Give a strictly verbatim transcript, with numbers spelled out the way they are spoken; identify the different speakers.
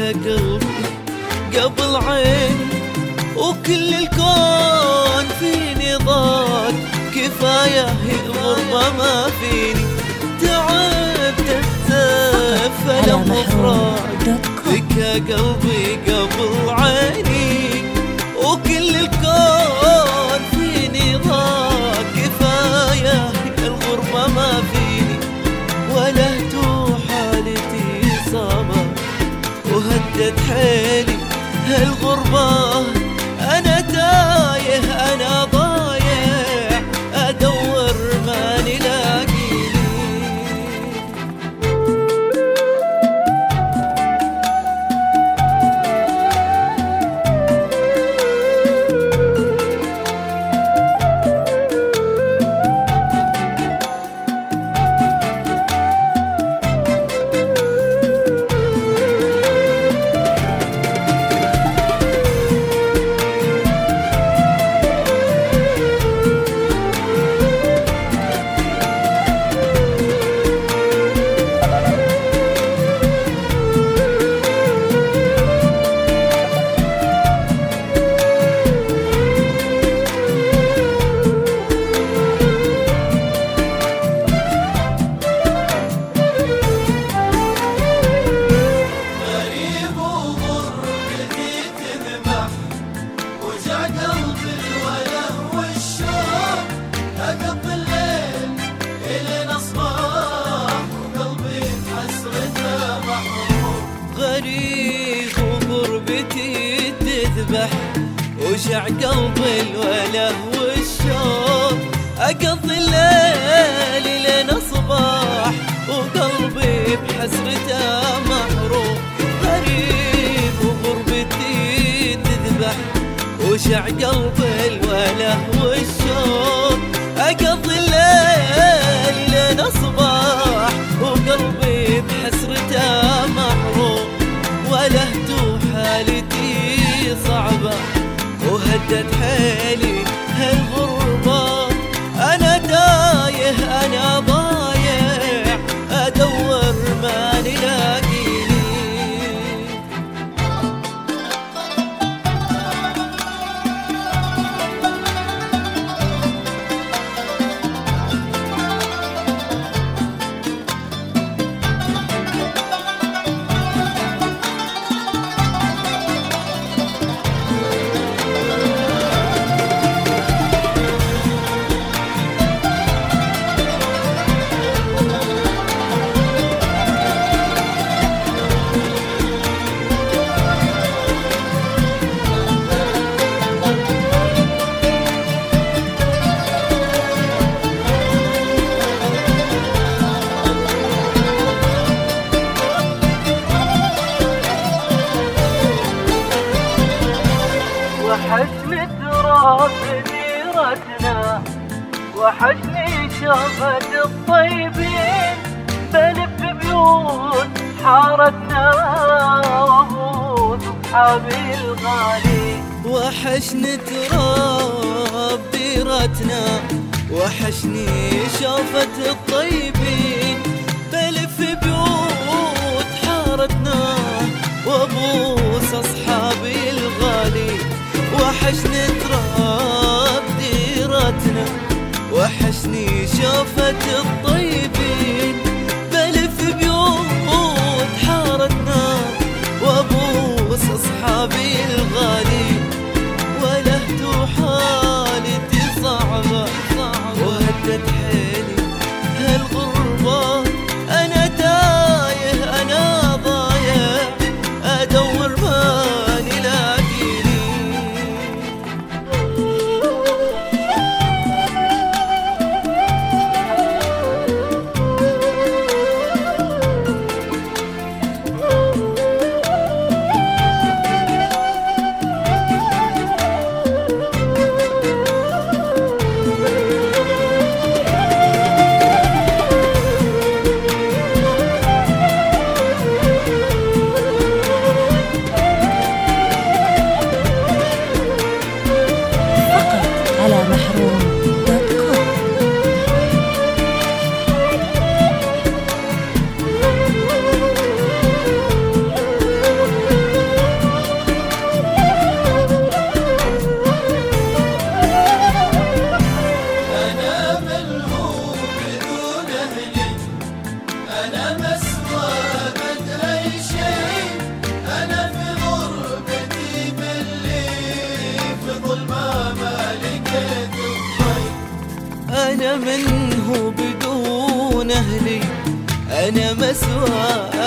Speaker 1: قلبي قبل عيني، وكل الكون فيني ضاق، كفاية الغربة ما فيني، تعبت اتسف ألم وفراق، بكى قلبي قبل عيني، وكل الكون فيني ضاق، كفاية الغربة ما فيني، ولهت حالتي صابة وهدت حيلي هالغربة، أنا تايه أنا ضايع، أدور ماني لاقيني. غريب وغربتي تذبح، وجع قلبي الوله والشوق، أقضي الليل لين أصبح وقلبي بحسرته محروق. غريب وغربتي تذبح، وجع قلبي الوله والشوق، أقضي الليل لين أصبح وقلبي بحسرته محروق، ولهت حالتي صعبة وهدت حيلي هالغربة، أنا تايه أنا ضايع، أدور ماني لاقيني.
Speaker 2: وحشني تراب ديرتنا، وحشني شغل الطيبين، بلف بيوت حارتنا وابوس اصحابي الغالي.
Speaker 1: وحشني تراب ديرتنا، وحشني شوفة الطيبين، بلف بيوت حارتنا وابوس اصحابي الغالي. وحشني تراب ديرتنا، وحشني شوفة الطيبين، بلف بيوت حارتنا وابوس اصحابي الغالي، ولهت حالتي صعبة وهدت حيلي هالغربة، أنا تايه أنا ضايع، أدور ماني لاقيني. من هو بدون أهلي، أنا مسوى